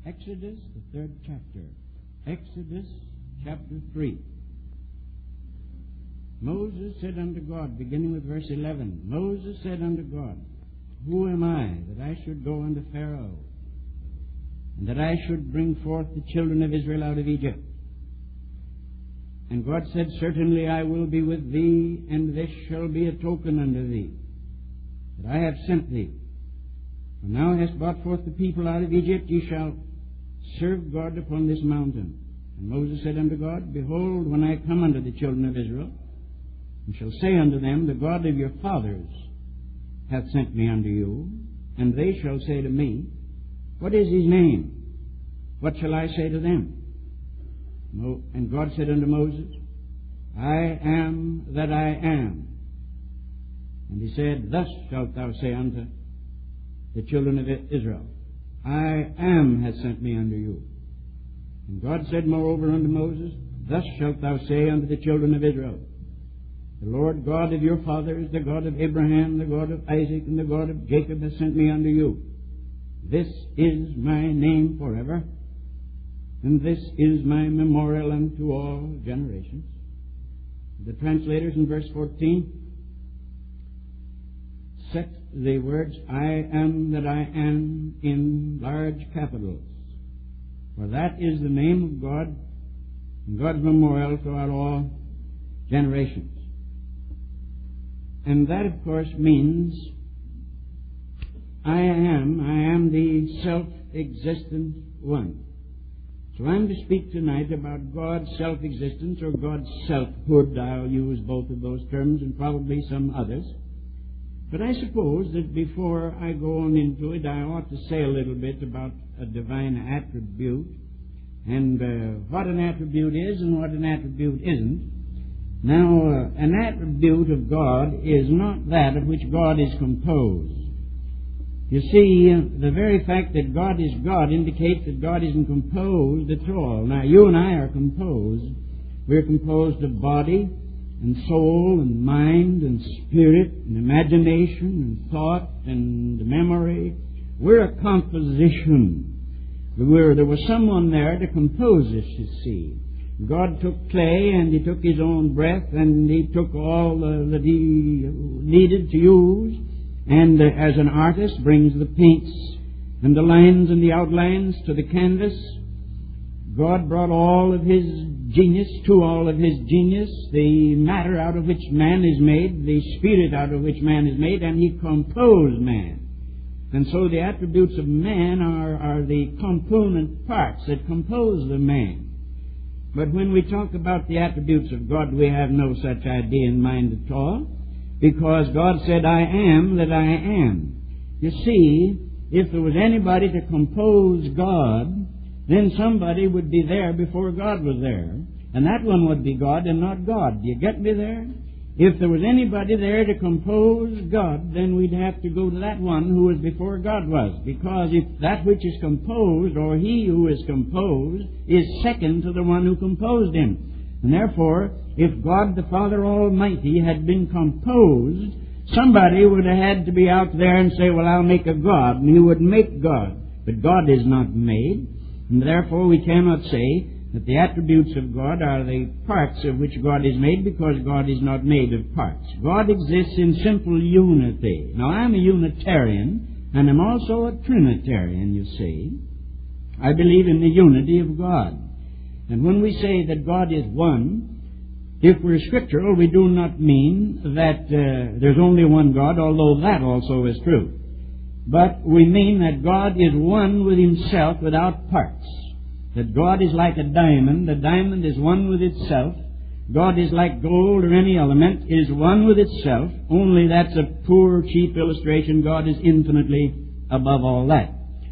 Exodus, the 3rd chapter. Exodus, chapter 3. Moses said unto God, beginning with verse 11, Moses said unto God, Who am I that I should go unto Pharaoh, and that I should bring forth the children of Israel out of Egypt? And God said, Certainly I will be with thee, and this shall be a token unto thee, that I have sent thee. When thou hast brought forth the people out of Egypt, ye shall serve God upon this mountain. And Moses said unto God, Behold, when I come unto the children of Israel, and shall say unto them, The God of your fathers hath sent me unto you, and they shall say to me, What is his name? What shall I say to them? And God said unto Moses, I am that I am. And he said, Thus shalt thou say unto the children of Israel, I am hath sent me unto you. And God said moreover unto Moses, Thus shalt thou say unto the children of Israel, The Lord God of your fathers, the God of Abraham, the God of Isaac, and the God of Jacob hath sent me unto you. This is my name forever, and this is my memorial unto all generations. The translators in verse 14 set the words, I am that I am, in large capitals. For that is the name of God, and God's memorial throughout all generations. And that, of course, means I am the self-existent one. So I'm to speak tonight about God's self-existence or God's selfhood. I'll use both of those terms and probably some others. But I suppose that before I go on into it, I ought to say a little bit about a divine attribute and what an attribute is and what an attribute isn't. Now, an attribute of God is not that of which God is composed. You see, the very fact that God is God indicates that God isn't composed at all. Now, you and I are composed. We're composed of body and soul and mind and spirit and imagination and thought and memory. We're a composition. There was someone there to compose us, you see. God took clay and He took His own breath and He took all that He needed to use, and as an artist brings the paints and the lines and the outlines to the canvas, God brought all of His genius to all of His genius, the matter out of which man is made, the spirit out of which man is made, and He composed man. And so the attributes of man are the component parts that compose the man. But when we talk about the attributes of God, we have no such idea in mind at all, because God said, I am that I am. You see, if there was anybody to compose God, then somebody would be there before God was there, and that one would be God and not God. Do you get me there? If there was anybody there to compose God, then we'd have to go to that one who was before God was, because if that which is composed, or he who is composed, is second to the one who composed him. And therefore, if God the Father Almighty had been composed, somebody would have had to be out there and say, well, I'll make a God, and he would make God. But God is not made, and therefore we cannot say that the attributes of God are the parts of which God is made, because God is not made of parts. God exists in simple unity. Now, I'm a Unitarian, and I'm also a Trinitarian, you see. I believe in the unity of God. And when we say that God is one, if we're scriptural, we do not mean that there's only one God, although that also is true. But we mean that God is one with Himself without parts. That God is like a diamond. The diamond is one with itself. God is like gold or any element. It is one with itself. Only that's a poor, cheap illustration. God is infinitely above all that.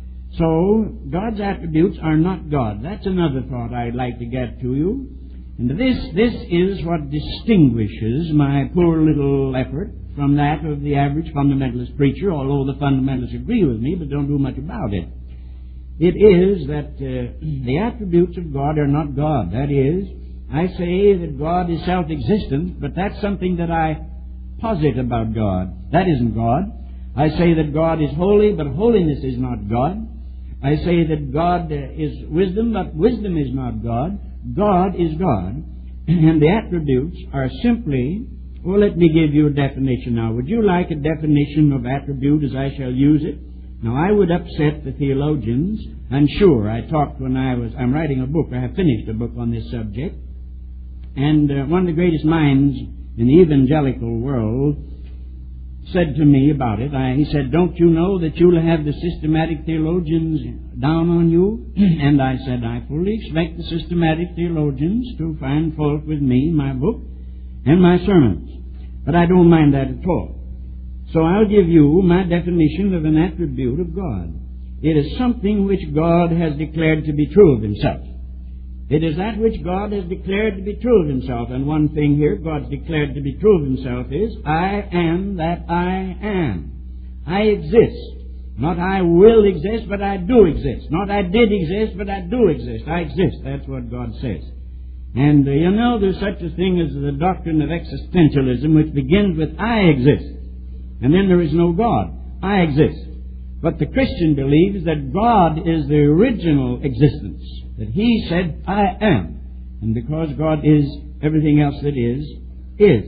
So, God's attributes are not God. That's another thought I'd like to get to you. And this is what distinguishes my poor little effort from that of the average fundamentalist preacher, although the fundamentalists agree with me but don't do much about it. It is that the attributes of God are not God. That is, I say that God is self-existent, but that's something that I posit about God. That isn't God. I say that God is holy, but holiness is not God. I say that God is wisdom, but wisdom is not God. God is God. And the attributes are simply, well, let me give you a definition now. Would you like a definition of attribute as I shall use it? Now, I would upset the theologians, and sure, I'm writing a book, I have finished a book on this subject, and one of the greatest minds in the evangelical world said to me about it, he said, don't you know that you'll have the systematic theologians down on you? And I said, I fully expect the systematic theologians to find fault with me, my book, and my sermons. But I don't mind that at all. So I'll give you my definition of an attribute of God. It is something which God has declared to be true of Himself. It is that which God has declared to be true of Himself. And one thing here God's declared to be true of Himself is, I am that I am. I exist. Not I will exist, but I do exist. Not I did exist, but I do exist. I exist. That's what God says. And there's such a thing as the doctrine of existentialism, which begins with I exist. And then there is no God. I exist. But the Christian believes that God is the original existence. That He said, I am. And because God is, everything else that is.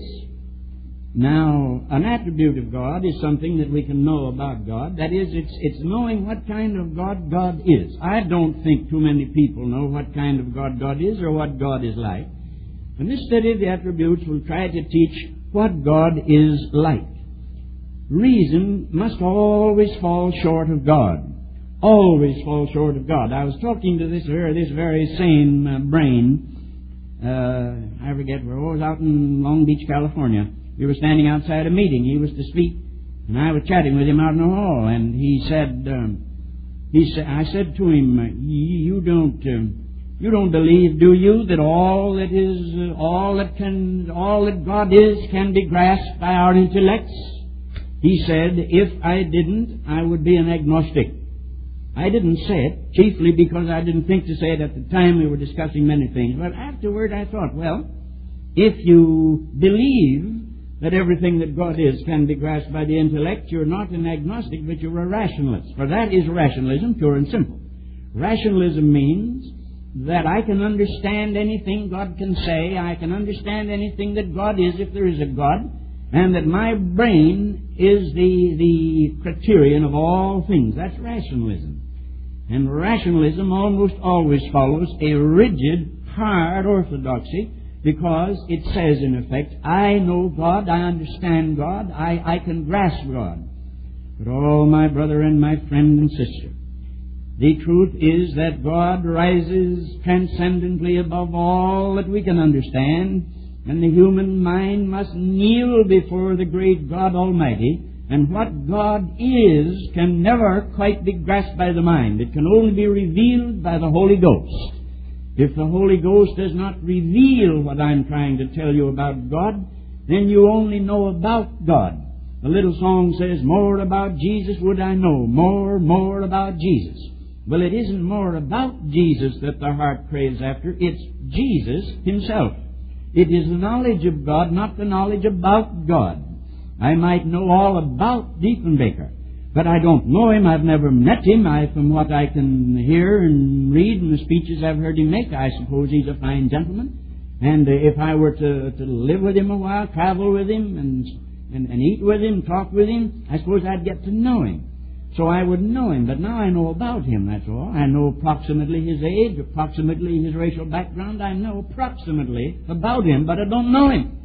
Now, an attribute of God is something that we can know about God. That is, it's knowing what kind of God God is. I don't think too many people know what kind of God God is or what God is like. And this study of the attributes will try to teach what God is like. Reason must always fall short of God. Always fall short of God. I was talking to this very sane brain. I forget where. I was out in Long Beach, California. We were standing outside a meeting. He was to speak, and I was chatting with him out in the hall. And he said, I said to him, "You don't believe, do you, that all that God is can be grasped by our intellects?" He said, if I didn't, I would be an agnostic. I didn't say it, chiefly because I didn't think to say it at the time. We were discussing many things. But afterward I thought, well, if you believe that everything that God is can be grasped by the intellect, you're not an agnostic, but you're a rationalist. For that is rationalism, pure and simple. Rationalism means that I can understand anything God can say, I can understand anything that God is if there is a God, and that my brain is the criterion of all things. That's rationalism. And rationalism almost always follows a rigid, hard orthodoxy, because it says, in effect, I know God, I understand God, I can grasp God. But oh, my brother and my friend and sister, the truth is that God rises transcendently above all that we can understand, and the human mind must kneel before the great God Almighty, and what God is can never quite be grasped by the mind. It can only be revealed by the Holy Ghost. If the Holy Ghost does not reveal what I'm trying to tell you about God, then you only know about God. The little song says, more about Jesus would I know, more about Jesus. Well, it isn't more about Jesus that the heart craves after, it's Jesus Himself. It is the knowledge of God, not the knowledge about God. I might know all about Diefenbaker, but I don't know him. I've never met him. From what I can hear and read and the speeches I've heard him make, I suppose he's a fine gentleman. And if I were to live with him a while, travel with him, and eat with him, talk with him, I suppose I'd get to know him. So I would know him. But now I know about him, that's all. I know approximately his age, approximately his racial background. I know approximately about him, but I don't know him.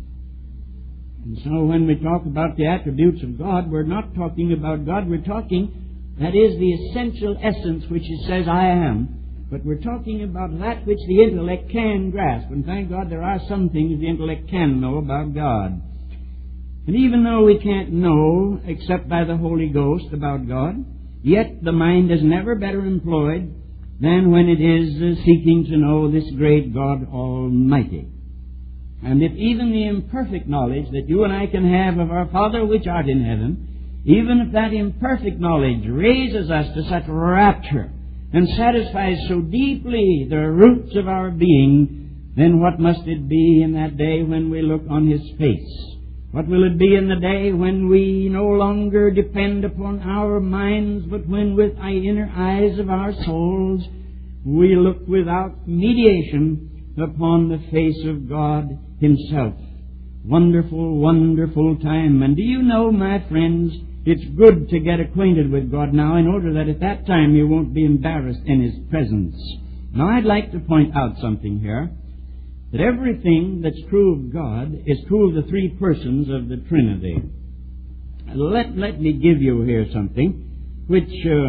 And so when we talk about the attributes of God, we're not talking about God. We're talking, that is the essential essence which it says, I am. But we're talking about that which the intellect can grasp. And thank God there are some things the intellect can know about God. And even though we can't know, except by the Holy Ghost, about God, yet the mind is never better employed than when it is seeking to know this great God Almighty. And if even the imperfect knowledge that you and I can have of our Father which art in heaven, even if that imperfect knowledge raises us to such rapture and satisfies so deeply the roots of our being, then what must it be in that day when we look on His face? What will it be in the day when we no longer depend upon our minds, but when with the inner eyes of our souls we look without mediation upon the face of God Himself? Wonderful, wonderful time. And do you know, my friends, it's good to get acquainted with God now in order that at that time you won't be embarrassed in His presence. Now I'd like to point out something here, that everything that's true of God is true of the three persons of the Trinity. Let me give you here something which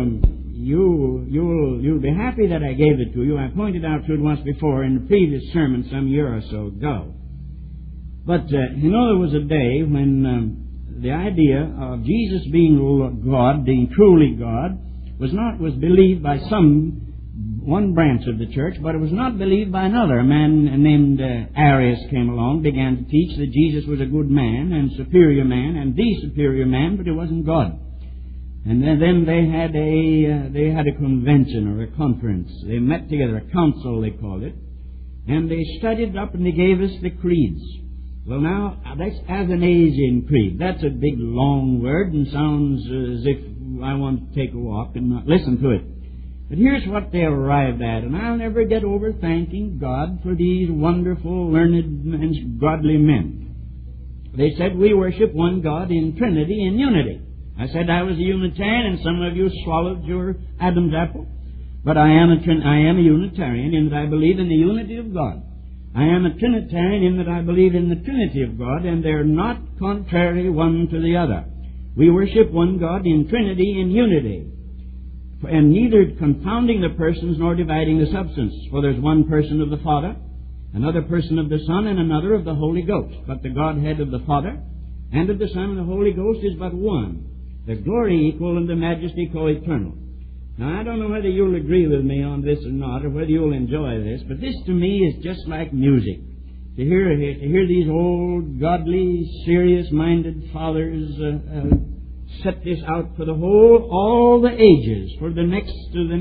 you'll be happy that I gave it to you. I pointed out to it once before in the previous sermon some year or so ago. But there was a day when the idea of Jesus being God, being truly God, was believed by one branch of the church, but it was not believed by another. A man named Arius came along, began to teach that Jesus was a good man and superior man and the superior man, but he wasn't God. And then they had a convention or a conference. They met together, a council they called it, and they studied up and they gave us the creeds. Well, now, that's Athanasian Creed. That's a big, long word and sounds as if I want to take a walk and not listen to it. But here's what they arrived at, and I'll never get over thanking God for these wonderful, learned, and godly men. They said, we worship one God in Trinity and unity. I said I was a Unitarian, and some of you swallowed your Adam's apple. But I am a Unitarian in that I believe in the unity of God. I am a Trinitarian in that I believe in the Trinity of God, and they're not contrary one to the other. We worship one God in Trinity and unity, and neither confounding the persons nor dividing the substance. For there's one person of the Father, another person of the Son, and another of the Holy Ghost. But the Godhead of the Father and of the Son and the Holy Ghost is but one, the glory equal and the majesty co-eternal. Now, I don't know whether you'll agree with me on this or not, or whether you'll enjoy this, but this to me is just like music. To hear these old, godly, serious-minded fathers set this out for all the ages, for the next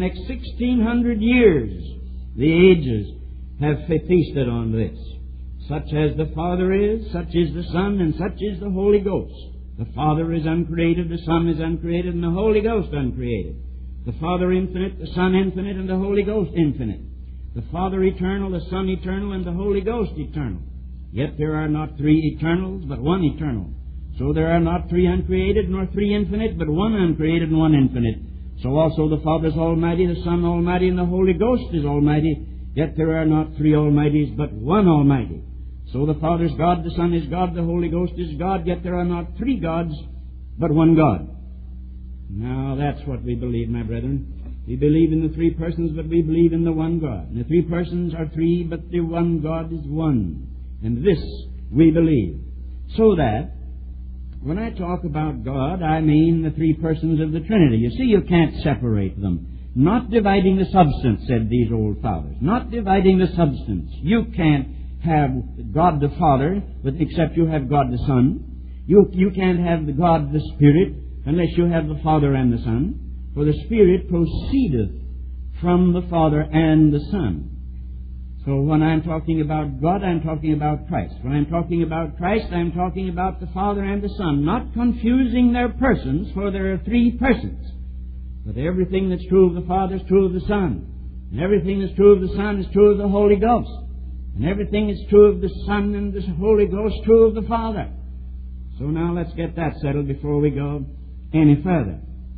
1,600 years. The ages have feasted on this. Such as the Father is, such is the Son, and such is the Holy Ghost. The Father is uncreated, the Son is uncreated, and the Holy Ghost uncreated. The Father infinite, the Son infinite, and the Holy Ghost infinite. The Father eternal, the Son eternal, and the Holy Ghost eternal. Yet there are not three eternals, but one eternal. So there are not three uncreated, nor three infinite, but one uncreated and one infinite. So also the Father is almighty, the Son almighty, and the Holy Ghost is almighty. Yet there are not three almighties, but one almighty. So the Father is God, the Son is God, the Holy Ghost is God. Yet there are not three gods, but one God. Now, that's what we believe, my brethren. We believe in the three persons, but we believe in the one God. And the three persons are three, but the one God is one. And this we believe. So that, when I talk about God, I mean the three persons of the Trinity. You see, you can't separate them. Not dividing the substance, said these old fathers. Not dividing the substance. You can't have God the Father, except you have God the Son. You can't have the God the Spirit, unless you have the Father and the Son. For the Spirit proceedeth from the Father and the Son. So when I'm talking about God, I'm talking about Christ. When I'm talking about Christ, I'm talking about the Father and the Son, not confusing their persons, for there are three persons. But everything that's true of the Father is true of the Son. And everything that's true of the Son is true of the Holy Ghost. And everything that's true of the Son and the Holy Ghost is true of the Father. So now let's get that settled before we go any further.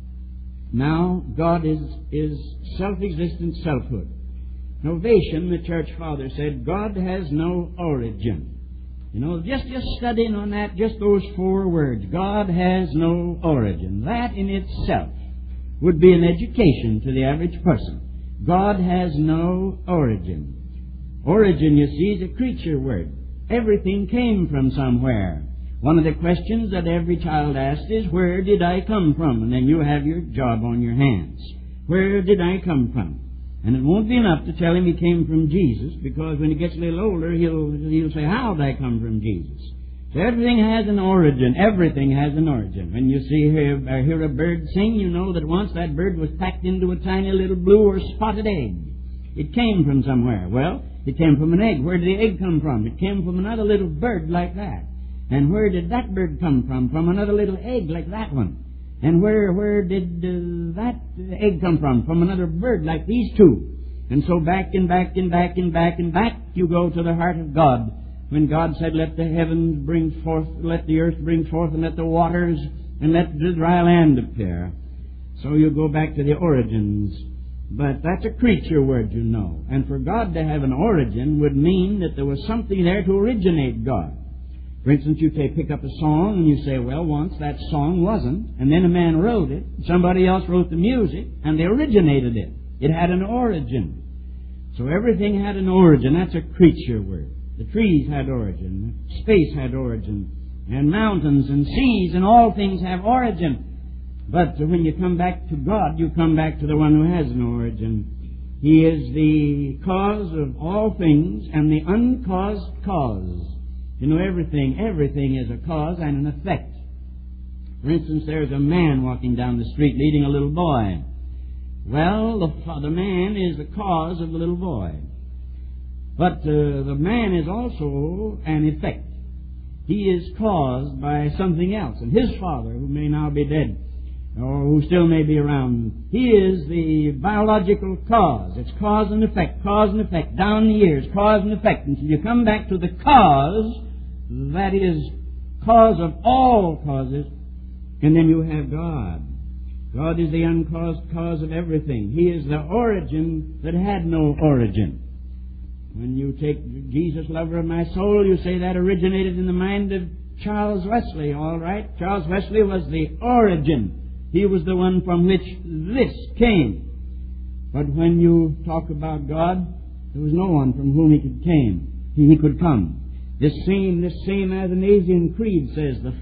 Now, God is self-existent selfhood. Novatian, the church father, said, God has no origin. You know, just studying on that, just those four words, God has no origin. That in itself would be an education to the average person. God has no origin. Origin, you see, is a creature word. Everything came from somewhere. One of the questions that every child asks is, where did I come from? And then you have your job on your hands. Where did I come from? And it won't be enough to tell him he came from Jesus, because when he gets a little older, he'll say, how did I come from Jesus? So everything has an origin. Everything has an origin. When you hear a bird sing, you know that once that bird was packed into a tiny little blue or spotted egg. It came from somewhere. Well, it came from an egg. Where did the egg come from? It came from another little bird like that. And where did that bird come from? From another little egg like that one. And where did that egg come from? From another bird like these two. And so back and back and back and back and back you go to the heart of God. When God said, let the heavens bring forth, let the earth bring forth, and let the waters, and let the dry land appear. So you go back to the origins. But that's a creature word, you know. And for God to have an origin would mean that there was something there to originate God. For instance, you pick up a song and you say, well, once that song wasn't, and then a man wrote it, somebody else wrote the music, and they originated it. It had an origin. So everything had an origin. That's a creature word. The trees had origin. Space had origin. And mountains and seas and all things have origin. But when you come back to God, you come back to the one who has no origin. He is the cause of all things and the uncaused cause. You know, everything is a cause and an effect. For instance, there's a man walking down the street leading a little boy. Well, the man is the cause of the little boy. But the man is also an effect. He is caused by something else. And his father, who may now be dead, or who still may be around, he is the biological cause. It's cause and effect, down the years, cause and effect. Until you come back to the cause, that is cause of all causes, and then you have God. God is the uncaused cause of everything. He is the origin that had no origin. When you take Jesus, lover of my soul, you say that originated in the mind of Charles Wesley, all right? Charles Wesley was the origin. He was the one from which this came. But when you talk about God, there was no one from whom he could come. This same Athanasian Creed says, the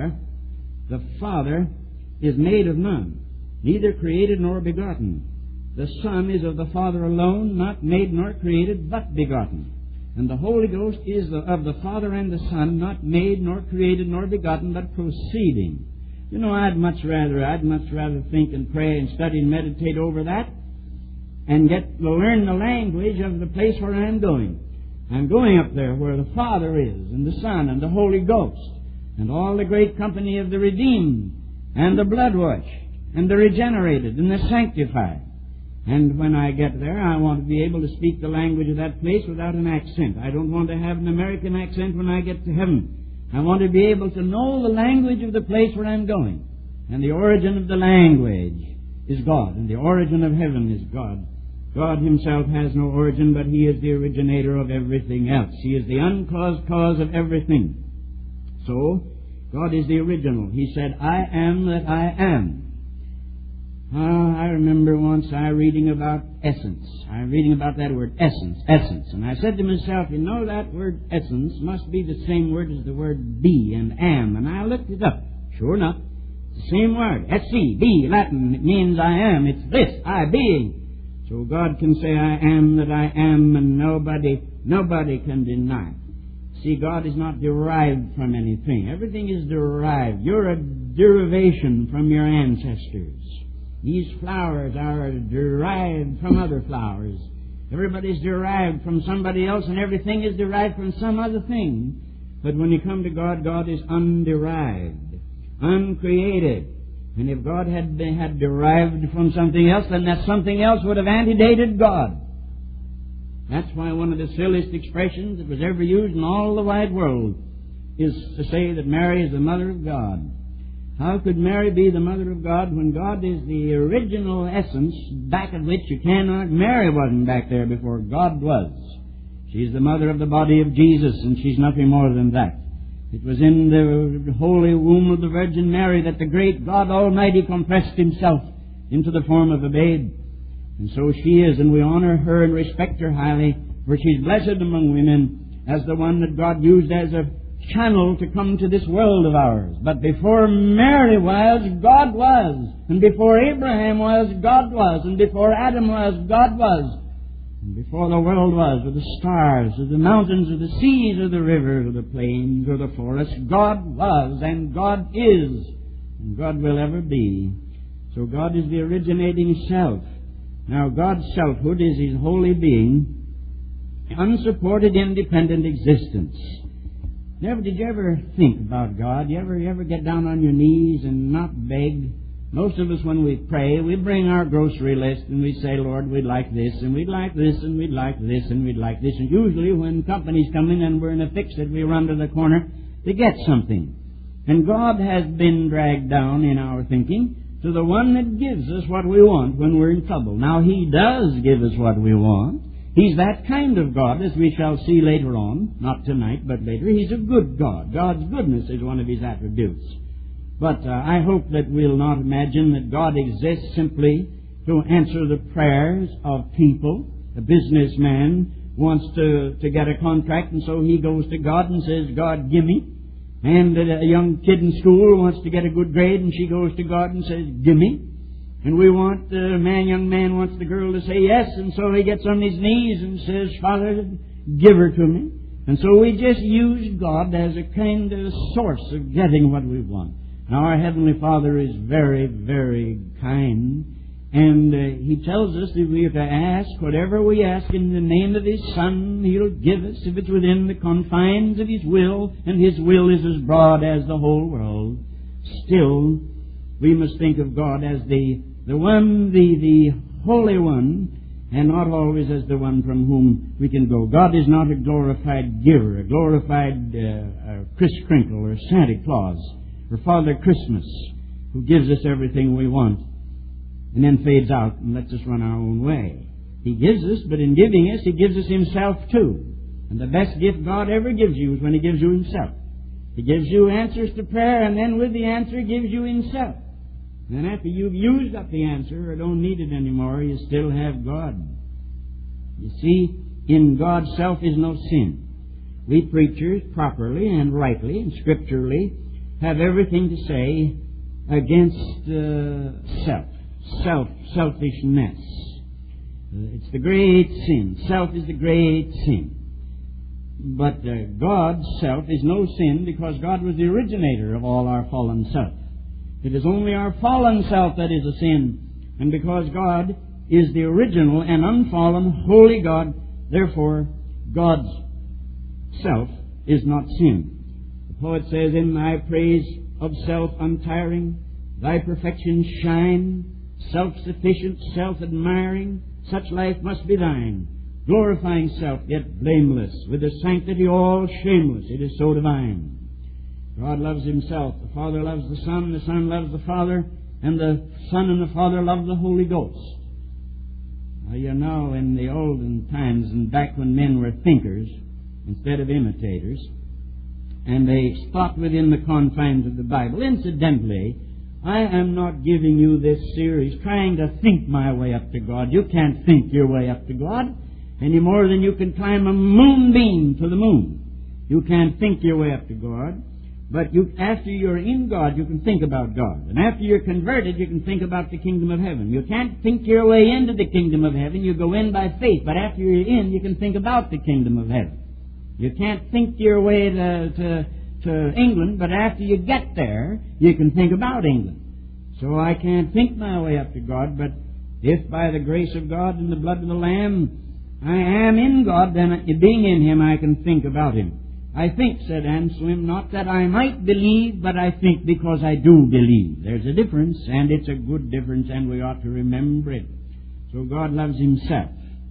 Father is made of none, neither created nor begotten. The Son is of the Father alone, not made nor created, but begotten. And the Holy Ghost is of the Father and the Son, not made nor created nor begotten, but proceeding. You know, I'd much rather think and pray and study and meditate over that and learn the language of the place where I'm going. I'm going up there where the Father is, and the Son, and the Holy Ghost, and all the great company of the redeemed, and the blood-washed, and the regenerated, and the sanctified. And when I get there, I want to be able to speak the language of that place without an accent. I don't want to have an American accent when I get to heaven. I want to be able to know the language of the place where I'm going. And the origin of the language is God, and the origin of heaven is God. God himself has no origin, but he is the originator of everything else. He is the uncaused cause of everything. So, God is the original. He said, I am that I am. I remember once reading about essence. I'm reading about that word essence. And I said to myself, you know, that word essence must be the same word as the word be and am. And I looked it up. Sure enough, it's the same word. S-C, be, Latin. It means I am. It's this, I being. So God can say, I am that I am, and nobody can deny. See, God is not derived from anything. Everything is derived. You're a derivation from your ancestors. These flowers are derived from other flowers. Everybody's derived from somebody else, and everything is derived from some other thing. But when you come to God, God is underived, uncreated. And if God had derived from something else, then that something else would have antedated God. That's why one of the silliest expressions that was ever used in all the wide world is to say that Mary is the mother of God. How could Mary be the mother of God when God is the original essence back of which you cannot... Mary wasn't back there before God was. She's the mother of the body of Jesus, and she's nothing more than that. It was in the holy womb of the Virgin Mary that the great God Almighty compressed himself into the form of a babe. And so she is, and we honor her and respect her highly, for she's blessed among women as the one that God used as a channel to come to this world of ours. But before Mary was, God was. And before Abraham was, God was. And before Adam was, God was. And before the world was, or the stars, or the mountains, or the seas, or the rivers, or the plains, or the forests, God was, and God is, and God will ever be. So God is the originating self. Now God's selfhood is his holy being, unsupported independent existence. Did you ever think about God? You ever get down on your knees and not beg? Most of us, when we pray, we bring our grocery list and we say, Lord, we'd like this, and we'd like this, and we'd like this, and we'd like this. And usually when companies come in and we're in a fix that we run to the corner to get something. And God has been dragged down in our thinking to the one that gives us what we want when we're in trouble. Now, He does give us what we want. He's that kind of God, as we shall see later on, not tonight, but later. He's a good God. God's goodness is one of His attributes. But I hope that we'll not imagine that God exists simply to answer the prayers of people. A businessman wants to get a contract, and so he goes to God and says, God, give me. And a young kid in school wants to get a good grade, and she goes to God and says, give me. And young man wants the girl to say yes, and so he gets on his knees and says, Father, give her to me. And so we just use God as a kind of source of getting what we want. Now, our Heavenly Father is very, very kind, and He tells us that we are to ask whatever we ask in the name of His Son, He'll give us if it's within the confines of His will, and His will is as broad as the whole world. Still, we must think of God as the Holy One, and not always as the one from whom we can go. God is not a glorified giver, a glorified Kris Kringle or Santa Claus, or Father Christmas, who gives us everything we want and then fades out and lets us run our own way. He gives us, but in giving us, He gives us Himself too. And the best gift God ever gives you is when He gives you Himself. He gives you answers to prayer, and then with the answer He gives you Himself. And then after you've used up the answer or don't need it anymore, you still have God. You see, in God's self is no sin. We preachers, properly and rightly and scripturally, have everything to say against selfishness. It's the great sin. Self is the great sin. But God's self is no sin because God was the originator of all our fallen self. It is only our fallen self that is a sin. And because God is the original and unfallen, holy God, therefore God's self is not sin. The poet says, in thy praise of self untiring, thy perfections shine, self-sufficient, self-admiring, such life must be thine, glorifying self, yet blameless, with a sanctity all shameless, it is so divine. God loves Himself, the Father loves the Son loves the Father, and the Son and the Father love the Holy Ghost. You know, in the olden times, and back when men were thinkers instead of imitators, and they thought within the confines of the Bible. Incidentally, I am not giving you this series trying to think my way up to God. You can't think your way up to God any more than you can climb a moonbeam to the moon. You can't think your way up to God. But after you're in God, you can think about God. And after you're converted, you can think about the kingdom of heaven. You can't think your way into the kingdom of heaven. You go in by faith. But after you're in, you can think about the kingdom of heaven. You can't think your way to England, but after you get there, you can think about England. So I can't think my way up to God, but if by the grace of God and the blood of the Lamb I am in God, then being in Him, I can think about Him. I think, said Anselm, not that I might believe, but I think because I do believe. There's a difference, and it's a good difference, and we ought to remember it. So God loves Himself.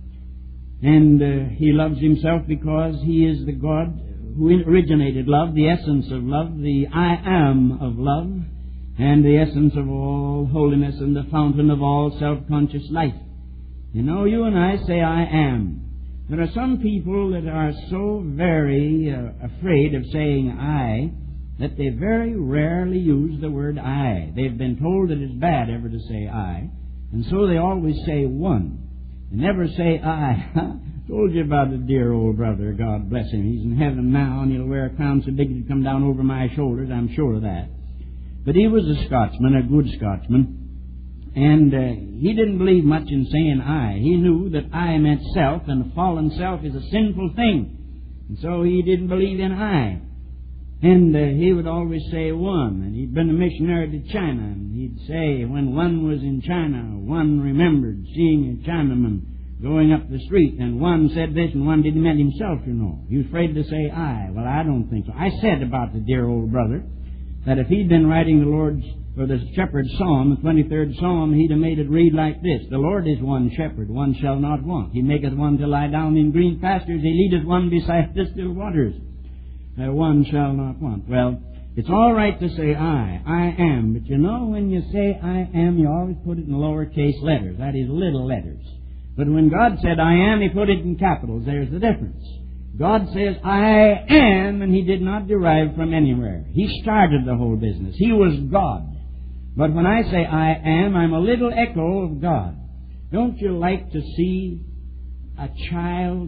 And He loves Himself because He is the God who originated love, the essence of love, the I am of love, and the essence of all holiness and the fountain of all self-conscious life. You know, you and I say I am. There are some people that are so very afraid of saying I that they very rarely use the word I. They've been told that it's bad ever to say I, and so they always say one. They never say I. Told you about the dear old brother, God bless him. He's in heaven now, and he'll wear a crown so big it'll come down over my shoulders, I'm sure of that. But he was a Scotsman, a good Scotsman, and he didn't believe much in saying I. He knew that I meant self, and a fallen self is a sinful thing. And so he didn't believe in I. And he would always say one, and he'd been a missionary to China, and he'd say when one was in China, one remembered seeing a Chinaman going up the street, and one said this and one didn't mean himself, you know. He was afraid to say I. Well, I don't think so. I said about the dear old brother that if he'd been writing the Lord's, or the shepherd's psalm, the 23rd psalm, he'd have made it read like this: The Lord is one shepherd, one shall not want. He maketh one to lie down in green pastures. He leadeth one beside the still waters. One shall not want. Well, it's all right to say I am, but you know, when you say I am, you always put it in lowercase letters. That is, little letters. But when God said I am, He put it in capitals. There's the difference. God says I am, and He did not derive from anywhere. He started the whole business. He was God. But when I say I am, I'm a little echo of God. Don't you like to see a child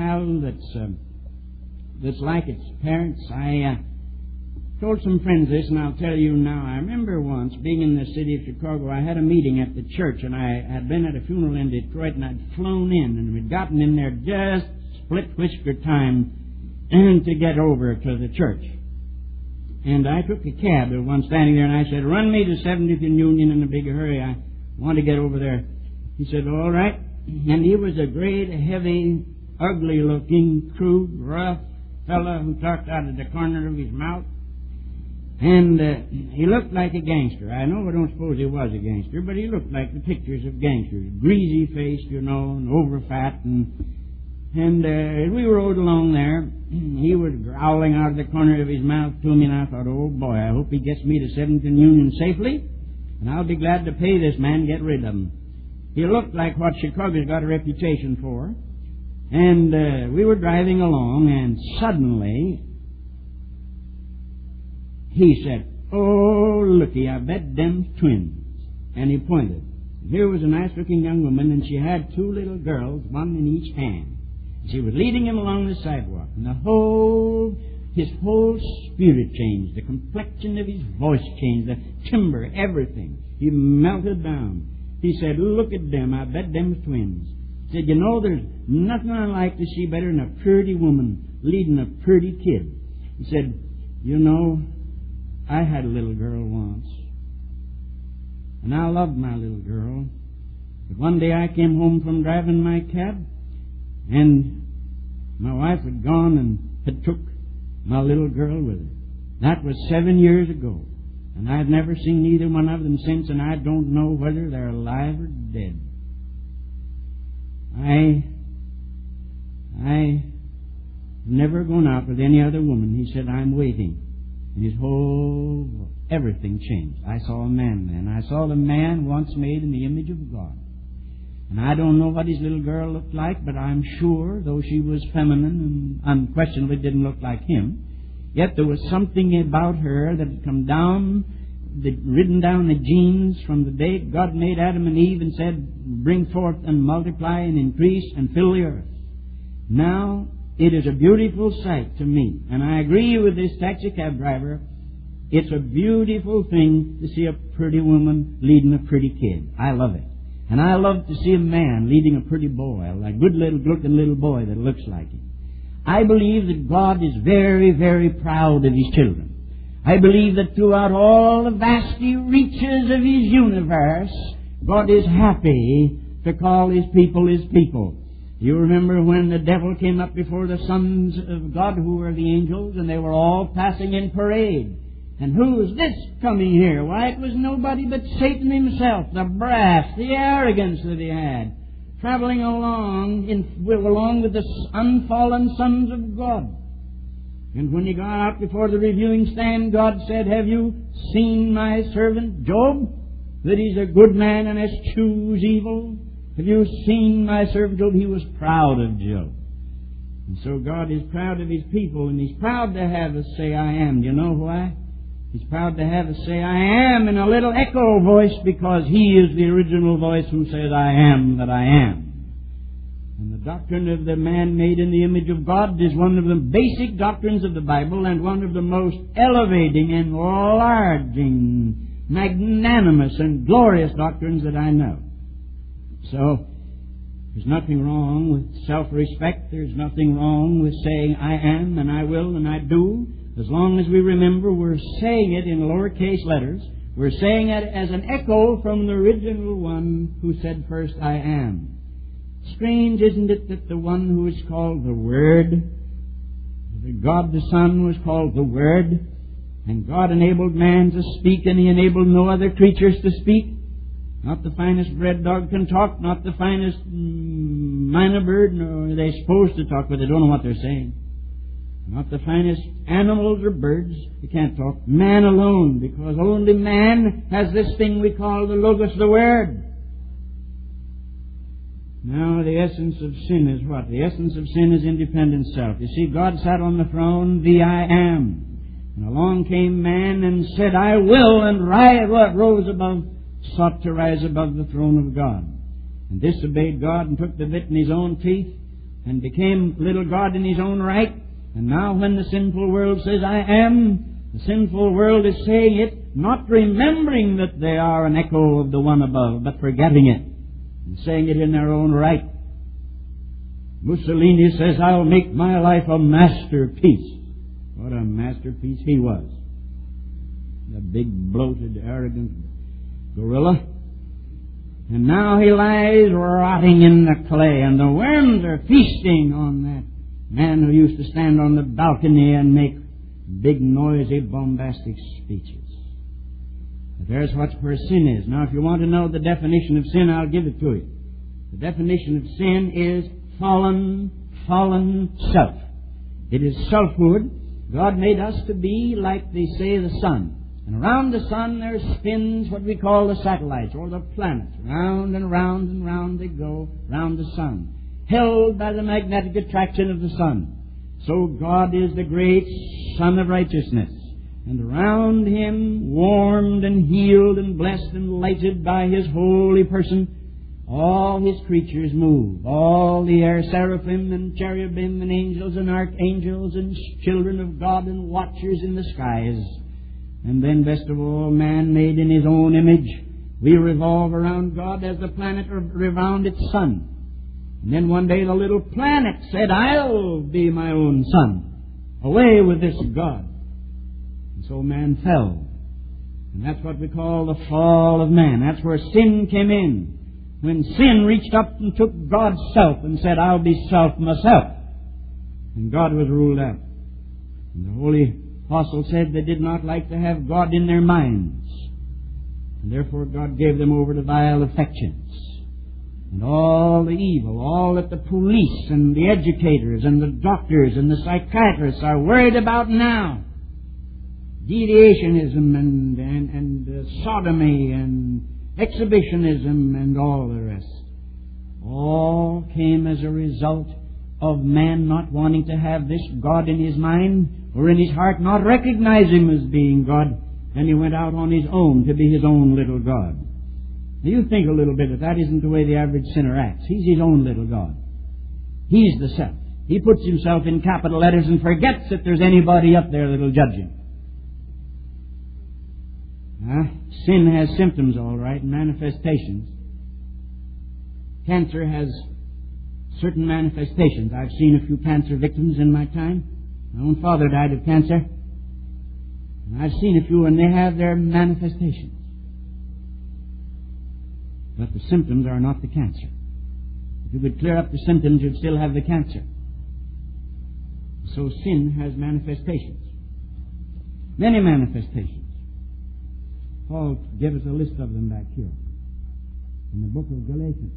that's like its parents? I told some friends this, and I'll tell you now. I remember once being in the city of Chicago. I had a meeting at the church, and I had been at a funeral in Detroit, and I'd flown in, and we'd gotten in there just split whisker time to get over to the church. And I took a cab. There was one standing there, and I said, "Run me to 70th and Union in a big hurry. I want to get over there." He said, "All right." And he was a great, heavy, ugly-looking, crude, rough fellow who talked out of the corner of his mouth. And he looked like a gangster. I know I don't suppose he was a gangster, but he looked like the pictures of gangsters. Greasy-faced, you know, and over-fat. And as we rode along there, he was growling out of the corner of his mouth to me, and I thought, oh boy, I hope he gets me to 7th and Union safely, and I'll be glad to pay this man, get rid of him. He looked like what Chicago's got a reputation for. And we were driving along, and suddenly he said, "Oh, looky, I bet them's twins." And he pointed. Here was a nice-looking young woman, and she had two little girls, one in each hand. She was leading him along the sidewalk, and his whole spirit changed. The complexion of his voice changed, the timbre, everything. He melted down. He said, "Look at them, I bet them's twins." He said, "You know, there's nothing I like to see better than a pretty woman leading a pretty kid." He said, "You know, I had a little girl once, and I loved my little girl. But one day I came home from driving my cab, and my wife had gone and had took my little girl with her. That was 7 years ago, and I've never seen either one of them since, and I don't know whether they're alive or dead. I never gone out with any other woman." He said, "I'm waiting." And everything changed. I saw a man then. I saw the man once made in the image of God. And I don't know what his little girl looked like, but I'm sure, though she was feminine and unquestionably didn't look like him, yet there was something about her that had come down, ridden down the genes from the day God made Adam and Eve and said, "Bring forth and multiply and increase and fill the earth." Now, it is a beautiful sight to me. And I agree with this taxi cab driver. It's a beautiful thing to see a pretty woman leading a pretty kid. I love it. And I love to see a man leading a pretty boy, a good looking little boy that looks like him. I believe that God is very, very proud of His children. I believe that throughout all the vasty reaches of His universe, God is happy to call His people His people. You remember when the devil came up before the sons of God, who were the angels, and they were all passing in parade. And who's this coming here? Why, it was nobody but Satan himself, the brass, the arrogance that he had, traveling along with the unfallen sons of God. And when he got out before the reviewing stand, God said, "Have you seen my servant Job? That he's a good man and eschews evil? Have you seen my servant Job?" He was proud of Job. And so God is proud of His people, and He's proud to have us say, "I am." Do you know why? He's proud to have us say, "I am," in a little echo voice, because He is the original voice who says, "I am that I am." And the doctrine of the man made in the image of God is one of the basic doctrines of the Bible, and one of the most elevating, enlarging, magnanimous, and glorious doctrines that I know. So, there's nothing wrong with self-respect. There's nothing wrong with saying, "I am," and "I will," and "I do," as long as we remember we're saying it in lowercase letters. We're saying it as an echo from the original one who said first, "I am." Strange, isn't it, that the one who is called the Word, the God the Son was called the Word, and God enabled man to speak, and He enabled no other creatures to speak. Not the finest red dog can talk, not the finest minor bird, nor are they supposed to talk, but they don't know what they're saying. Not the finest animals or birds, they can't talk. Man alone, because only man has this thing we call the Logos, the Word. Now, the essence of sin is what? The essence of sin is independent self. You see, God sat on the throne, the I Am. And along came man and said, I will, and sought to rise above the throne of God. And disobeyed God and took the bit in his own teeth and became little God in his own right. And now when the sinful world says, I am, the sinful world is saying it, not remembering that they are an echo of the one above, but forgetting it and saying it in their own right. Mussolini says, I'll make my life a masterpiece. What a masterpiece he was. The big, bloated, arrogant gorilla. And now he lies rotting in the clay, and the worms are feasting on that man who used to stand on the balcony and make big, noisy, bombastic speeches. But there's where sin is. Now, if you want to know the definition of sin, I'll give it to you. The definition of sin is fallen self. It is selfhood. God made us to be like, they say, the sun. And around the sun there spins what we call the satellites, or the planets. Round and round and round they go, round the sun, held by the magnetic attraction of the sun. So God is the great Sun of righteousness. And around Him, warmed and healed and blessed and lighted by His holy person, all His creatures move. All the air seraphim and cherubim and angels and archangels and children of God and watchers in the skies. And then, best of all, man made in His own image. We revolve around God as the planet around its sun. And then one day the little planet said, I'll be my own sun. Away with this God. And so man fell. And that's what we call the fall of man. That's where sin came in. When sin reached up and took God's self and said, I'll be self myself. And God was ruled out. And the Holy Apostle said they did not like to have God in their minds. And therefore God gave them over to vile affections. And all the evil, all that the police and the educators and the doctors and the psychiatrists are worried about now. Deviationism and sodomy and exhibitionism and all the rest. All came as a result of man not wanting to have this God in his mind or in his heart, not recognize Him as being God, and he went out on his own to be his own little God. Now you think a little bit that isn't the way the average sinner acts. He's his own little God. He's the self. He puts himself in capital letters and forgets that there's anybody up there that'll judge him. Sin has symptoms, all right, and manifestations. Cancer has certain manifestations. I've seen a few cancer victims in my time. My own father died of cancer. And I've seen a few, and they have their manifestations. But the symptoms are not the cancer. If you could clear up the symptoms, you'd still have the cancer. So sin has manifestations. Many manifestations. Paul gave us a list of them back here in the book of Galatians.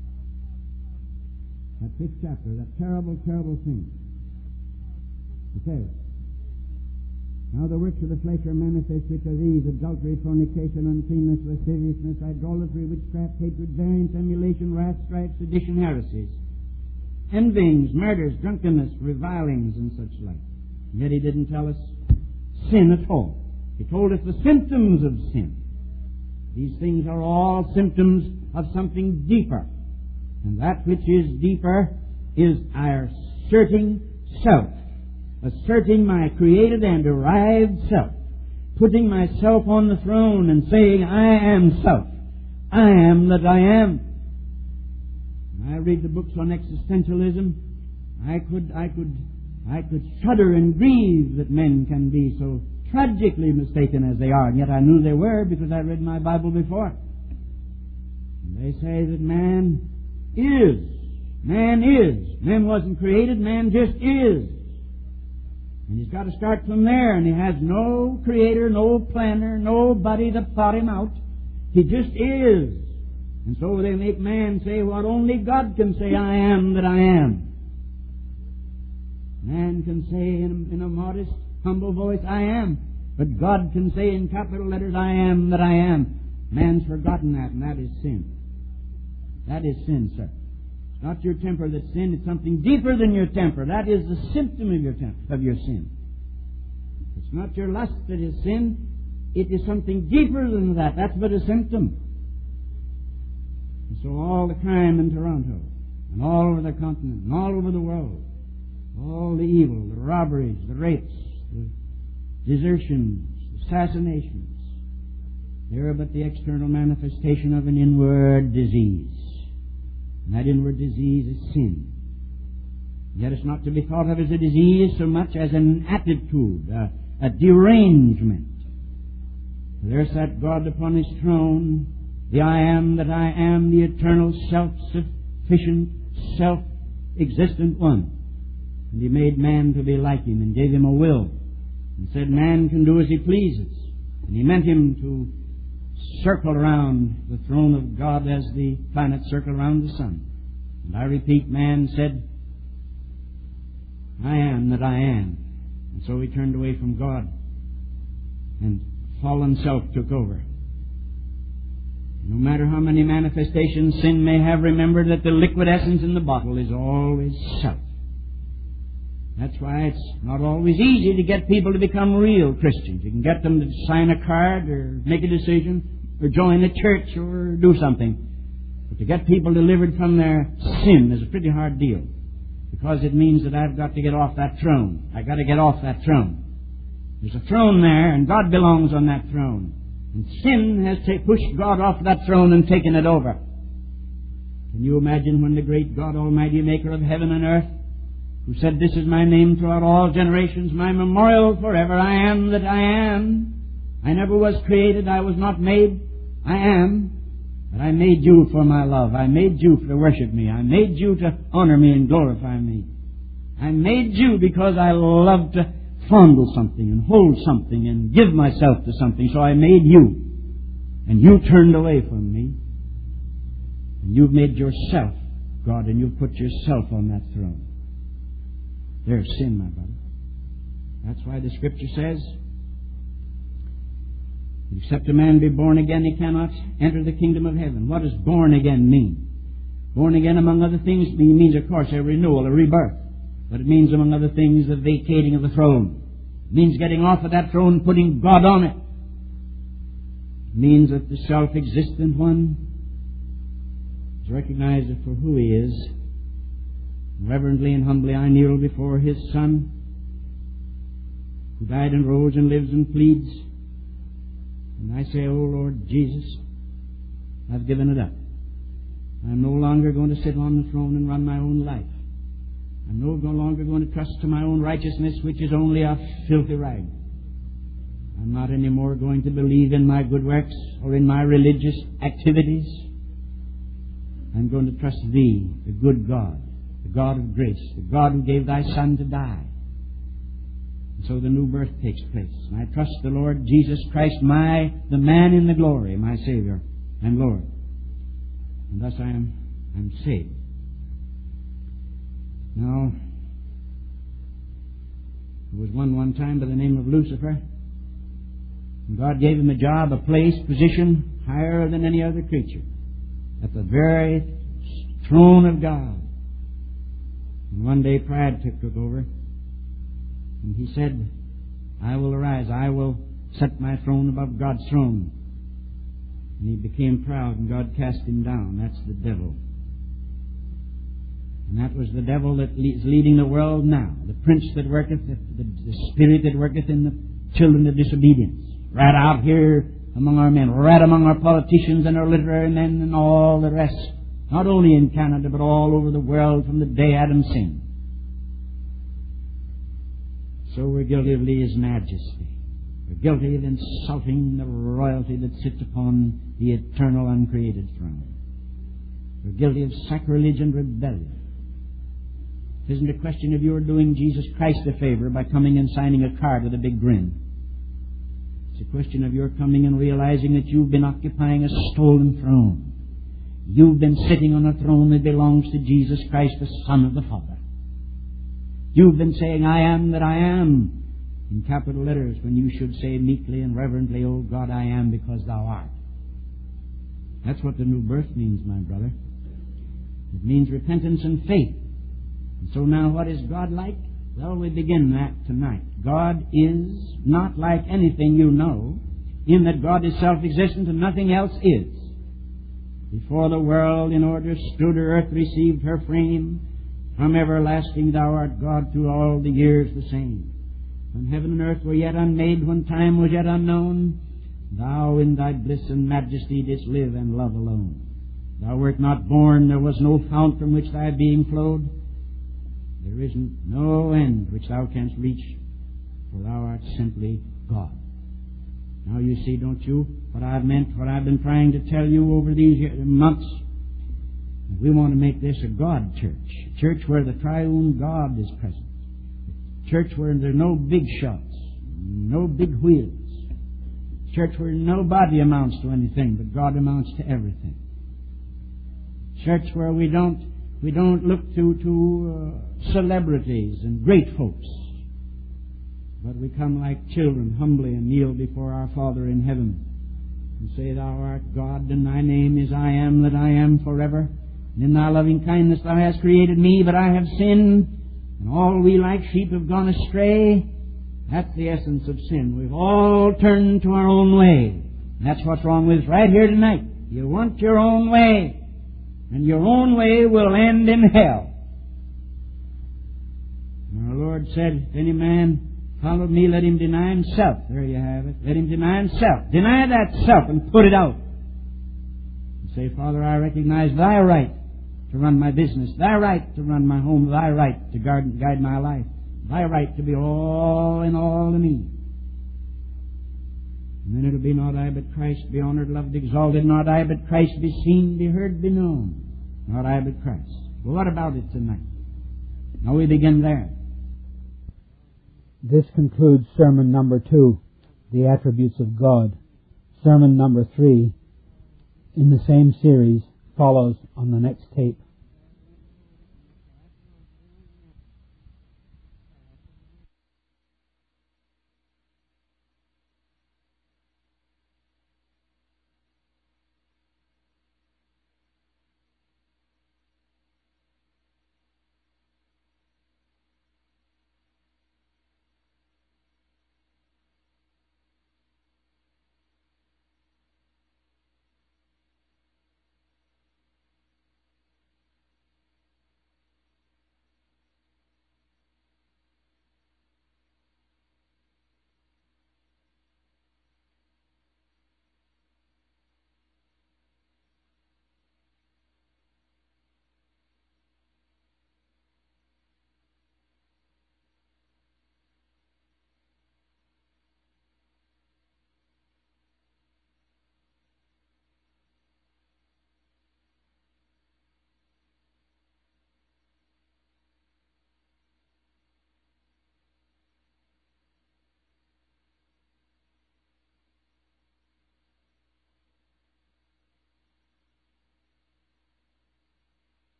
That 5th chapter, that terrible, terrible thing. It says, now the works of the flesh are manifest, which are these: adultery, fornication, uncleanness, lasciviousness, idolatry, witchcraft, hatred, variance, emulation, wrath, strife, sedition, heresies, envyings, murders, drunkenness, revilings, and such like. And yet he didn't tell us sin at all. He told us the symptoms of sin. These things are all symptoms of something deeper. And that which is deeper is our asserting self. Asserting my created and derived self. Putting myself on the throne and saying, I am self. I am that I am. When I read the books on existentialism, I could shudder and grieve that men can be so tragically mistaken as they are. And yet I knew they were because I read my Bible before. And they say that man is Man is. Man wasn't created, man just is. And he's got to start from there, and he has no creator, no planner, nobody to thought him out. He just is. And so they make man say what only God can say, I am that I am. Man can say in a modest, humble voice, I am. But God can say in capital letters, I am that I am. Man's forgotten that, and that is sin. That is sin, sir. It's not your temper that's sin, it's something deeper than your temper. That is the symptom of your sin. It's not your lust that is sin, it is something deeper than that. That's but a symptom. And so all the crime in Toronto, and all over the continent, and all over the world, all the evil, the robberies, the rapes, the desertions, the assassinations, they are but the external manifestation of an inward disease. And that inward disease is sin. Yet it's not to be thought of as a disease so much as an attitude, a derangement. There sat God upon His throne, the I am that I am, the eternal, self-sufficient, self-existent one. And He made man to be like Him and gave him a will and said man can do as he pleases. And He meant him to circle around the throne of God as the planets circle around the sun. And I repeat, man said, I am that I am. And so he turned away from God, and fallen self took over. No matter how many manifestations sin may have, remember that the liquid essence in the bottle is always self. That's why it's not always easy to get people to become real Christians. You can get them to sign a card or make a decision or join a church or do something. But to get people delivered from their sin is a pretty hard deal, because it means that I've got to get off that throne. I've got to get off that throne. There's a throne there, and God belongs on that throne. And sin has pushed God off that throne and taken it over. Can you imagine when the great God Almighty, maker of heaven and earth, who said, this is my name throughout all generations, my memorial forever, I am that I am. I never was created, I was not made, I am. But I made you for my love. I made you to worship me. I made you to honor me and glorify me. I made you because I love to fondle something and hold something and give myself to something. So I made you. And you turned away from me. And you've made yourself God, and you've put yourself on that throne. There's sin, my brother. That's why the Scripture says, except a man be born again, he cannot enter the kingdom of heaven. What does born again mean? Born again, among other things, means, of course, a renewal, a rebirth. But it means, among other things, the vacating of the throne. It means getting off of that throne and putting God on it. It means that the self-existent one is recognized for who He is. Reverently and humbly I kneel before His Son, who died and rose and lives and pleads. And I say, oh Lord Jesus, I've given it up. I'm no longer going to sit on the throne and run my own life. I'm no longer going to trust to my own righteousness, which is only a filthy rag. I'm not anymore going to believe in my good works or in my religious activities. I'm going to trust Thee, the good God, the God of grace, the God who gave Thy Son to die. And so the new birth takes place. And I trust the Lord Jesus Christ, the man in the glory, my Savior and Lord. And thus I'm saved. Now, there was one time by the name of Lucifer. And God gave him a job, a place, position higher than any other creature, at the very throne of God. And one day pride took over. And he said, I will arise, I will set my throne above God's throne. And he became proud, and God cast him down. That's the devil. And that was the devil that is leading the world now. The prince that worketh, the spirit that worketh in the children of disobedience. Right out here among our men, right among our politicians and our literary men and all the rest. Not only in Canada, but all over the world from the day Adam sinned. So we're guilty of His majesty. We're guilty of insulting the royalty that sits upon the eternal uncreated throne. We're guilty of sacrilege and rebellion. It isn't a question of your doing Jesus Christ a favor by coming and signing a card with a big grin. It's a question of your coming and realizing that you've been occupying a stolen throne. You've been sitting on a throne that belongs to Jesus Christ, the Son of the Father. You've been saying, I am that I am, in capital letters, when you should say meekly and reverently, O God, I am because Thou art. That's what the new birth means, my brother. It means repentance and faith. And so now, what is God like? Well, we begin that tonight. God is not like anything you know, in that God is self-existent and nothing else is. Before the world in order stood, her earth received her frame. From everlasting Thou art God, through all the years the same. When heaven and earth were yet unmade, when time was yet unknown, Thou in Thy bliss and majesty didst live and love alone. Thou wert not born, there was no fount from which Thy being flowed. There is no end which Thou canst reach, for Thou art simply God. Now you see, don't you, what I've meant, what I've been trying to tell you over these months? We want to make this a God church. A church where the triune God is present. A church where there's no big shots, no big wheels. A church where nobody amounts to anything, but God amounts to everything. A church where we don't look to celebrities and great folks, but we come like children humbly and kneel before our Father in heaven and say, Thou art God, and Thy name is I am that I am forever. And in Thy loving kindness Thou hast created me, but I have sinned, and all we like sheep have gone astray. That's the essence of sin. We've all turned to our own way. And that's what's wrong with us right here tonight. You want your own way, and your own way will end in hell. And our Lord said, if any man follow me, let him deny himself. There you have it. Let him deny himself. Deny that self and put it out. And say, Father, I recognize Thy right to run my business, Thy right to run my home, Thy right to guide my life, Thy right to be all in all to me. And then it'll be not I but Christ be honored, loved, exalted, not I but Christ be seen, be heard, be known, not I but Christ. Well, what about it tonight? Now we begin there. This concludes sermon number 2, The Attributes of God. Sermon number 3, in the same series, follows on the next tape.